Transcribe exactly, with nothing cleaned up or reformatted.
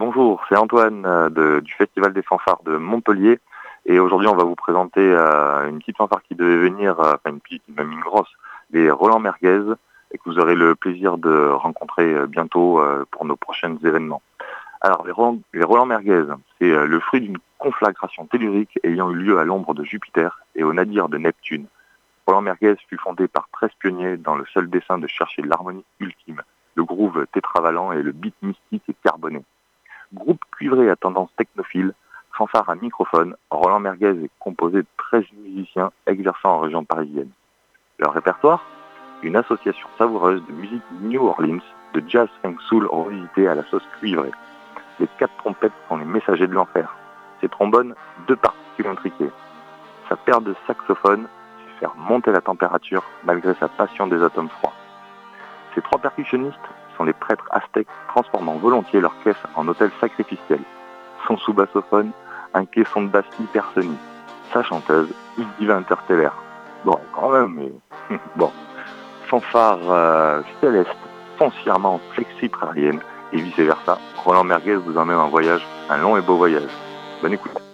bonjour, c'est Antoine euh, de- du Festival des fanfares de Montpellier. Et aujourd'hui, on va vous présenter euh, une petite fanfare qui devait venir, euh, enfin une petite, même une grosse, les Roland Merguez, et que vous aurez le plaisir de rencontrer euh, bientôt euh, pour nos prochains événements. Alors, les Roland, les Roland Merguez, c'est euh, le fruit d'une conflagration tellurique ayant eu lieu à l'ombre de Jupiter et au nadir de Neptune. Roland Merguez fut fondé par treize pionniers dans le seul dessein de chercher l'harmonie ultime, le groove tétravalent et le beat mystique et carboné. Groupe cuivré à tendance technophile, fanfare à microphone, Roland Merguez est composé de treize musiciens exerçant en région parisienne. Leur répertoire, une association savoureuse de musique New Orleans, de jazz funk soul revisité à la sauce cuivrée. Les quatre trompettes sont les messagers de l'enfer. Ses trombones, deux particules intriquées. Sa paire de saxophones sait faire monter la température malgré sa passion des atomes froids. Ces trois percussionnistes sont les prêtres aztèques transformant volontiers leur caisse en hôtel sacrificiel. Son sous-bassophone, un caisson de basse hypersonique. Sa chanteuse, une diva interstellaire. Bon, quand même, mais... bon. Fanfare euh, céleste, foncièrement flexiprarienne, et vice-versa, Roland Merguez vous emmène en voyage, un long et beau voyage. Bonne écoute.